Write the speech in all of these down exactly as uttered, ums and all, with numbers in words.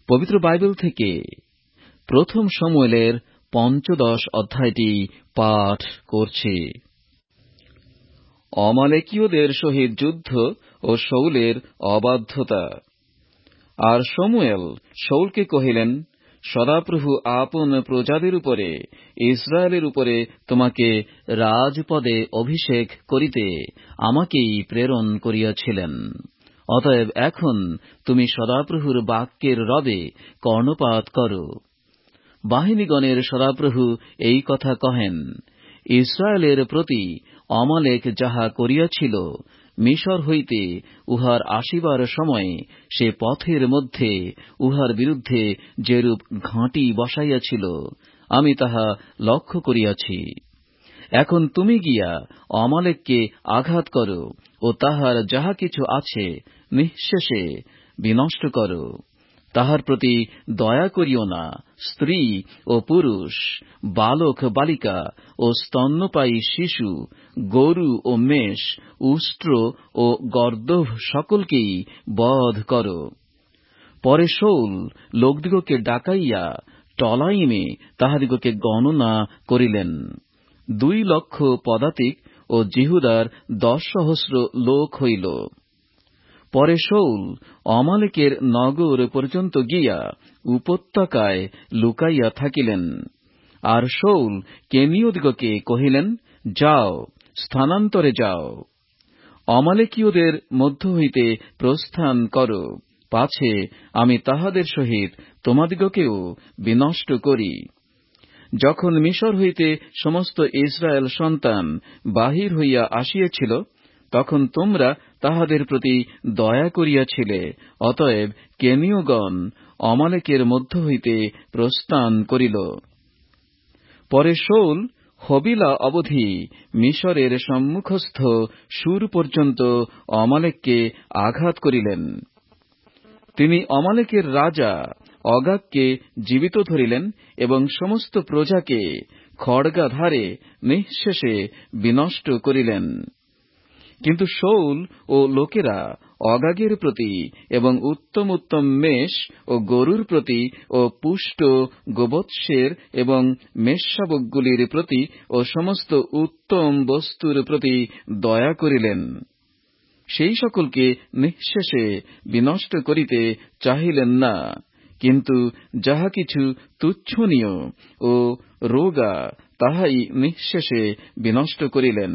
পবিত্র বাইবেল থেকে প্রথম শমূয়েলের পঞ্চদশ অধ্যায়টি পাঠ করছি। অমালেকীয়দের সহিত যুদ্ধ ও শাউলের অবাধ্যতা। আর শমূয়েল শাউলকে কহিলেন, সদাপ্রভু আপন প্রজাদের উপরে ইসরায়েলের উপরে তোমাকে রাজপদে অভিষেক করিতে আমাকেই প্রেরণ করিয়াছিলেন। অতএব এখন তুমি সদাপ্রভুর বাক্যের রবে কর্ণপাত করো। বাহিনীগণের সদাপ্রভু এই কথা কহেন, ইসরায়েলের প্রতি অমালেক যাহা করিয়াছিল, মিশর হইতে উহার আসিবার সময় সে পথের মধ্যে উহার বিরুদ্ধে যেরূপ ঘাঁটি বসাইয়াছিল, আমি তাহা লক্ষ্য করিয়াছি। এখন তুমি গিয়া অমালেককে আঘাত করো ও তাহার যাহা কিছু আছে নিঃশেষে বিনষ্ট করো। তাহার প্রতি দয়া করিও না। স্ত্রী ও পুরুষ, বালক বালিকা ও স্তন্যপায়ী শিশু, গরু ও মেষ, উষ্ট্র ও গর্দভ সকলকেই বধ করো। পরে শাউল লোকদিগকে ডাকাইয়া টলাইমে তাহাদিগকে গণনা করিলেন। দুই লক্ষ পদাতিক ও জিহুদার দশ সহস্র লোক হইল। পরে শাউল অমালেকের নগর পর্যন্ত গিয়া উপত্যকায় লুকাইয়া থাকিলেন। আর শাউল কেনীয়দিগকে কহিলেন, যাও, স্থানান্তরে যাও, অমালেকীয়দের মধ্য হইতে প্রস্থান করো, পাছে আমি তাহাদের সহিত তোমাদিগকেও বিনষ্ট করি। যখন মিশর হইতে সমস্ত ইসরায়েল সন্তান বাহির হইয়া আসিয়াছিল, তখন তোমরা তাহাদের প্রতি দয়া করিয়াছিলে। অতএব কেনীয়গণ অমালেকের মধ্য হইতে প্রস্থান করিল। পরে শাউল হবিলা অবধি মিশরের সম্মুখস্থ সুর পর্যন্ত অমালেককে আঘাত করিলেন। তিনি অমালেকের রাজা অগাগকে জীবিত ধরিলেন এবং সমস্ত প্রজাকে খড়গাধারে নিঃশেষে বিনষ্ট করিলেন। কিন্তু শাউল ও লোকেরা অগাগের প্রতি এবং উত্তম উত্তম মেষ ও গরুর প্রতি ও পুষ্ট গোবৎসের এবং মেষশাবকগুলির প্রতি ও সমস্ত উত্তম বস্তুর প্রতি দয়া করিলেন। সেই সকলকে নিঃশেষে বিনষ্ট করিতে চাহিলেন না, কিন্তু যাহা কিছু তুচ্ছনীয় ও রোগা তাহাই নিঃশেষে বিনষ্ট করিলেন।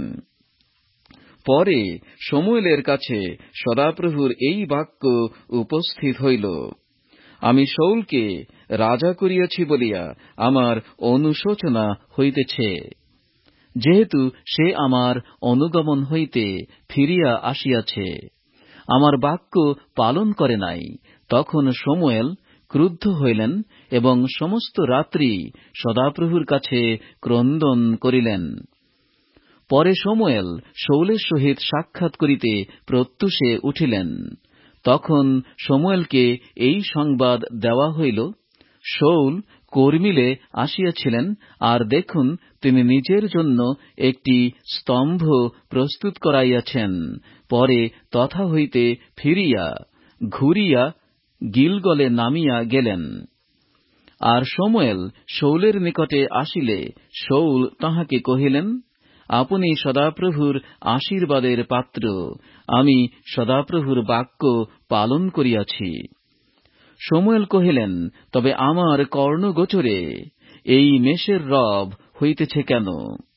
পরে শমূয়েলের কাছে সদাপ্রভুর এই বাক্য উপস্থিত হইল, আমি শাউলকে রাজা করিয়াছি বলিয়া আমার অনুশোচনা হইতেছে, যেহেতু সে আমার অনুগমন হইতে ফিরিয়া আসিয়াছে, আমার বাক্য পালন করে নাই। তখন শমূয়েল ক্রুদ্ধ হইলেন এবং সমস্ত রাত্রি সদাপ্রভুর কাছে ক্রন্দন করিলেন। পরে শমূয়েল শাউলের সহিত সাক্ষাৎ করিতে প্রত্যুষে উঠিলেন। তখন শমূয়েলকে এই সংবাদ দেওয়া হইল, শাউল কর্মিলে আসিয়াছিলেন, আর দেখুন তিনি নিজের জন্য একটি স্তম্ভ প্রস্তুত করাইয়াছেন। পরে তথা হইতে ফিরিয়া ঘুরিয়া গিলগলে নামিয়া গেলেন। আর শমূয়েল শাউলের নিকটে আসিলে শাউল তাহাকে কহিলেন, আপনি সদাপ্রভুর আশীর্বাদের পাত্র, আমি সদাপ্রভুর বাক্য পালন করিয়াছি। শমূয়েল কহিলেন, তবে আমার কর্ণগোচরে এই মেষের রব হইতেছে কেন?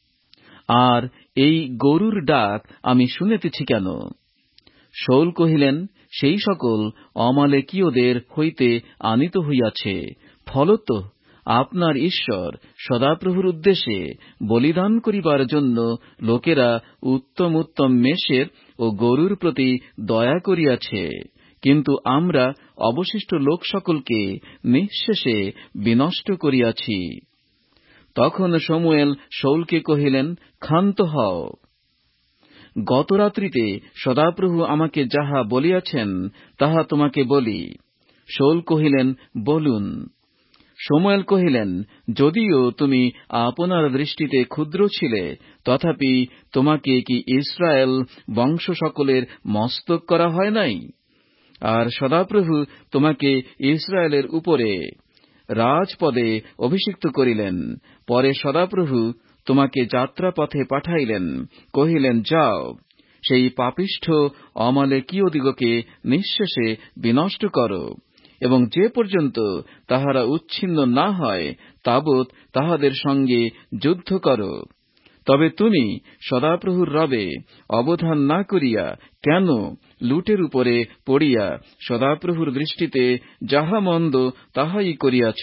আর এই গরুর ডাক আমি শুনিতেছি কেন? শাউল কহিলেন, সেই সকল অমালেকীয়দের হইতে আনিত হইয়াছে। ফলত আপনার ঈশ্বর সদাপ্রভুর উদ্দেশ্যে বলিদান করিবার জন্য লোকেরা উত্তম উত্তম মেষের ও গরুর প্রতি দয়া করিয়াছে, কিন্তু আমরা অবশিষ্ট লোক সকলকে নিঃশেষে বিনষ্ট করিয়াছি। তখন শমূয়েল শাউলকে কহিলেন, ক্ষান্ত হও। গত রাত্রিতে সদাপ্রভু আমাকে যাহা বলিয়াছেন তাহা তোমাকে বলি। শাউল কহিলেন, বলুন। শমূয়েল কহিলেন, যদিও তুমি আপনার দৃষ্টিতে ক্ষুদ্র ছিলে, তথাপি তোমাকে কি ইসরায়েল বংশ সকলের মস্তক করা হয় নাই? আর সদাপ্রভু তোমাকে ইসরায়েলের উপরে রাজপদে অভিষিক্ত করিলেন। পরে সদাপ্রভু তোমাকে যাত্রাপথে পাঠাইলেন, কহিলেন, যাও, সেই পাপিষ্ঠ অমালেকীয়দিগকে নিঃশেষে বিনষ্ট কর, এবং যে পর্যন্ত তাহারা উচ্ছিন্ন না হয় তাবৎ তাহাদের সঙ্গে যুদ্ধ কর। তবে তুমি সদাপ্রভুর রবে অবধান না করিয়া কেন লুটের উপরে পড়িয়া সদাপ্রভুর দৃষ্টিতে যাহা মন্দ তাহাই করিয়াছ?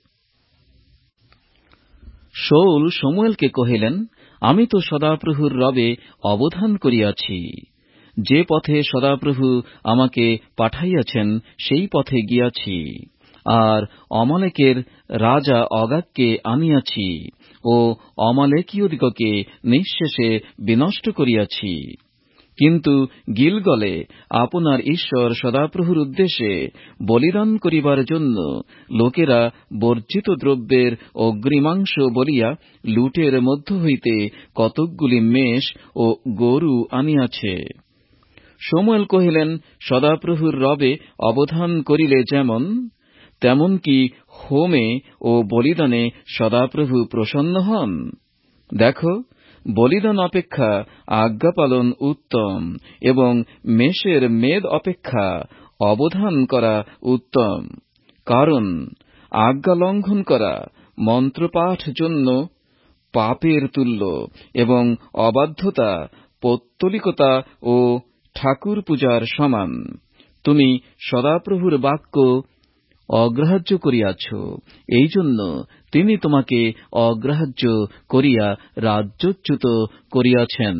শাউল শমূয়েলকে কহিলেন, আমি তো সদাপ্রভুর রবে অবধান করিয়াছি। যে পথে সদাপ্রভু আমাকে পাঠাইয়াছেন সেই পথে গিয়াছি, আর অমালেকের রাজা অগাগকে আনিয়াছি ও অমালেকীয়দিগকে নিঃশেষে বিনষ্ট করিয়াছি। কিন্তু গিলগলে আপনার ঈশ্বর সদাপ্রভুর উদ্দেশ্যে বলিদান করিবার জন্য লোকেরা বর্জিত দ্রব্যের অগ্রিমাংশ বলিয়া লুটের মধ্য হইতে কতকগুলি মেষ ও গরু আনিয়াছে। শমূয়েল কহিলেন, সদাপ্রভুর রবে অবধান করিলে যেমন, তেমন কি হোমে ও বলিদানে সদাপ্রভু প্রসন্ন হন? দেখো, বলিদান অপেক্ষা আজ্ঞাপালন উত্তম, এবং মেষের মেদ অপেক্ষা অবধান করা উত্তম। কারণ আজ্ঞা লঙ্ঘন করা মন্ত্রপাঠ জন্য পাপের তুল্য, এবং অবাধ্যতা পৌত্তলিকতা ও ঠাকুর পূজার সমান। তুমি সদাপ্রভুর বাক্য অগ্রাহ্য করিয়াছ, এই জন্য তিনি তোমাকে অগ্রাহ্য করিয়া রাজ্যচ্যুত করিয়াছেন।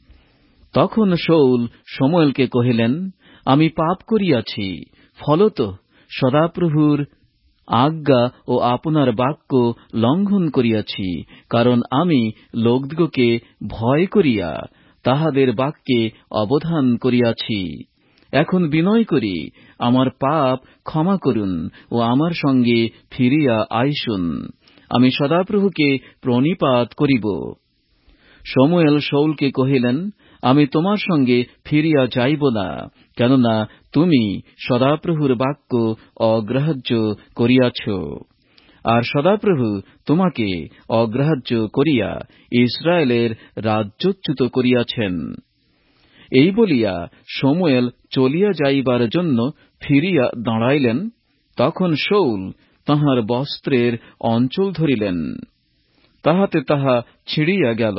তখন শাউল শমূয়েলকে কহিলেন, আমি পাপ করিয়াছি, ফলত সদাপ্রভুর আজ্ঞা ও আপনার বাক্য লঙ্ঘন করিয়াছি, কারণ আমি লোকদিগকে ভয় করিয়া তাহাদের বাক্যে অবধান করিয়াছি। এখন বিনয় করি আমার পাপ ক্ষমা করুন ও আমার সঙ্গে ফিরিয়া আইসুন, আমি সদাপ্রভুকে প্রণিপাত করিব। শমূয়েল শাউলকে কহিলেন, আমি তোমার সঙ্গে ফিরিয়া যাইব না, কেননা তুমি সদাপ্রভুর বাক্য অগ্রাহ্য করিয়াছ, আর সদাপ্রভু তোমাকে অগ্রাহ্য করিয়া ইসরায়েলের রাজ্যচ্যুত করিয়াছেন। এই বলিয়া শমূয়েল চলিয়া যাইবার জন্য ফিরিয়া দাঁড়াইলেন। তখন শাউল তাঁহার বস্ত্রের অঞ্চল ধরিলেন, তাহাতে তাহা ছিঁড়িয়া গেল।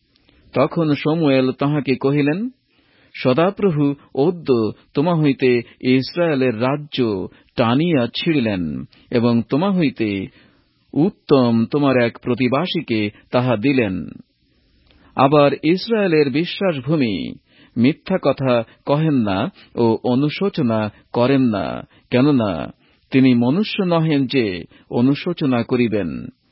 তখন শমূয়েল তাঁহাকে কহিলেন, সদাপ্রভু অদ্য তোমা হইতে ইসরায়েলের রাজ্য টানিয়া ছিঁড়িলেন, এবং তোমা হইতে উত্তম তোমার এক প্রতিবাসীকে তাহা দিলেন। আবার ইসরায়েলের বিশ্বাসভূমি মিথ্যা কথা কহেন না ও অনুশোচনা করেন না, কেননা তিনি মনুষ্য নহেন যে অনুশোচনা করিবেন।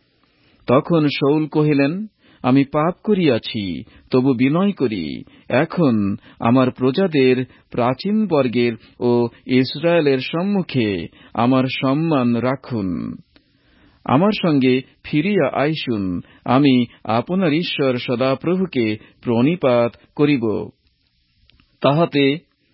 তখন শাউল কহিলেন, আমি পাপ করিয়াছি, তবু বিনয় করি, এখন আমার প্রজাদের প্রাচীনবর্গের ও ইসরায়েলের সম্মুখে আমার সম্মান রাখুন। আমার সঙ্গে ফিরিয়া আইসুন, আমি আপনার ঈশ্বর সদাপ্রভুকে প্রণিপাত করিব। তাহাতে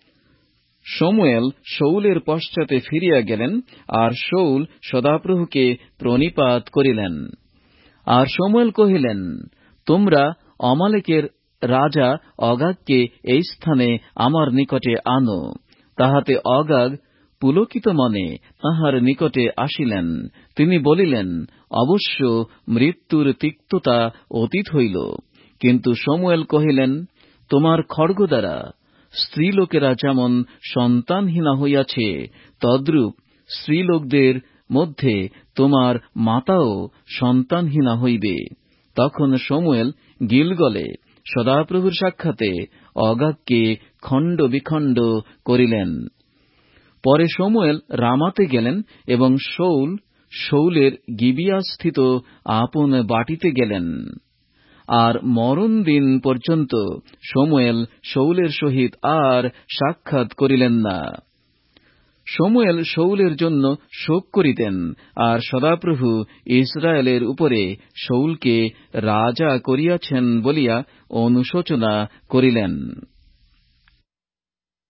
শমূয়েল শাউলের পশ্চাতে ফিরিয়া গেলেন, আর শাউল সদাপ্রভুকে প্রণিপাত করিলেন। আর শমূয়েল কহিলেন, তোমরা অমালেকের রাজা অগাগকে এই স্থানে আমার নিকটে আনো। তাহাতে অগাগ পুলকিত মনে তাঁহার নিকটে আসিলেন। তিনি বলিলেন, অবশ্য মৃত্যুর তিক্ততা অতীত হইল। কিন্তু শমূয়েল কহিলেন, তোমার খড়গ দ্বারা স্ত্রীলোকেরা যেমন সন্তানহীনা হইয়াছে, তদ্রূপ স্ত্রীলোকদের মধ্যে তোমার মাতাও সন্তানহীনা হইবে। তখন শমূয়েল গিলগলে সদাপ্রভুর সাক্ষাতে অগাগকে খণ্ড বিখণ্ড করিলেন। পরে শমূয়েল রামাতে গেলেন, এবং শাউল শাউলের গিবিয়াস্থিত আপন বাটিতে গেলেন। আর মরণ দিন পর্যন্ত শমূয়েল শাউলের সহিত আর সাক্ষাৎ করিলেন না। শমূয়েল শাউলের জন্য শোক করিতেন, আর সদাপ্রভু ইসরায়েলের উপরে শাউলকে রাজা করিয়াছেন বলিয়া অনুশোচনা করিলেন।